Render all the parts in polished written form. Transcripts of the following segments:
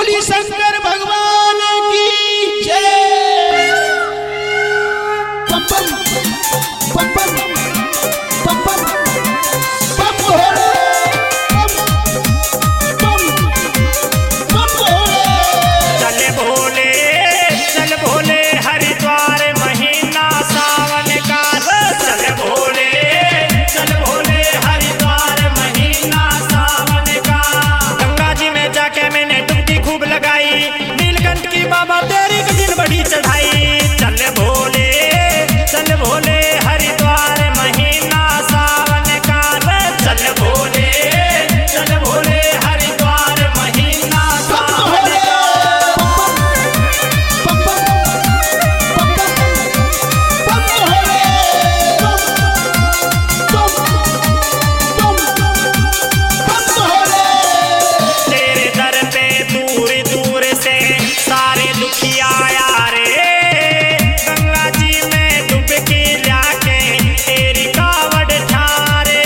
बोली शंकर भगवान की जय। पम पम पम पम पम पम भोले, पम पम भोले। चल भोले हरिद्वार महीना सावन का। चल भोले हरिद्वार महीना सावन का। गंगा जी में जाके मैंने डुबकी खूब लगाई, नीलकंठ की बाबा तेरी दिन बड़ी चढ़ाई। चल भोले हरिद्वार महीना सावन का। चल भोले हरिद्वार महीना सावन का। तेरे दर पे दूर दूर से सारे दुखिया आया रे। गंगा जी में डुबकी लाके तेरी कावड़ ठारे।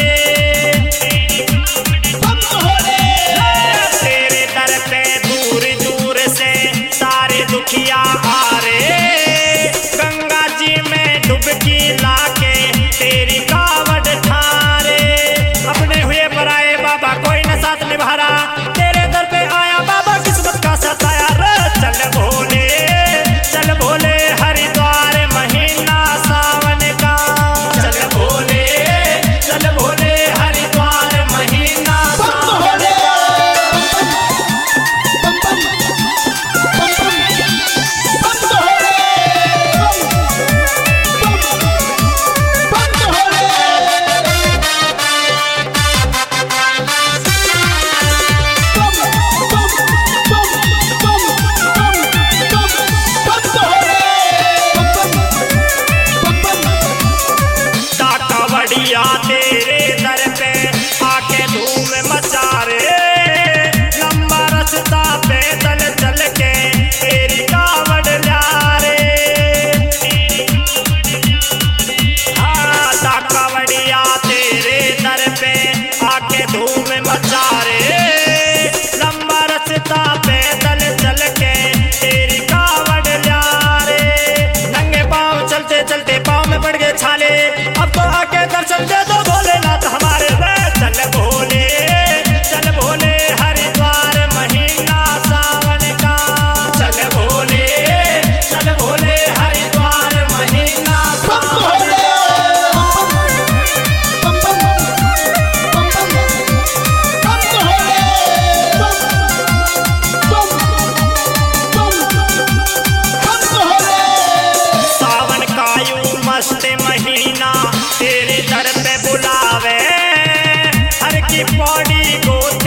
तेरे दर पे दूर दूर से सारे दुखिया आ रे। गंगा जी में डुबकी लाके तेरी कावड़ ठारे। अपने हुए पर आए बाबा कोई न साथ निभारा, तेरे दर पे आया बाबा किस्मत का सताया रे। चल भोले हरिद्वार महीना सावन का। चल भोले हरिद्वार महीना सावन का। कावड़िया तेरे दर पे आके धूम मचा रे। लंबा रास्ता पैदल चल के तेरी कावड़ ला रे। हाँ कावड़िया तेरे दर पे आके धूम मचा रे। लंबा रास्ता पैदल चल के तेरी कावड़ ला रे। नंगे पाँव चलते चलते पाँव में पड़ गए छाले, अब तो आके दर्शन दे दो भोलेनाथ हमारे रे। चल भोले हरिद्वार महीना सावन का। चल भोले हरिद्वार महीना सावन का। सावन का यूं मस्त महीना तेरे दर पे बुलावे। हर की पौड़ी को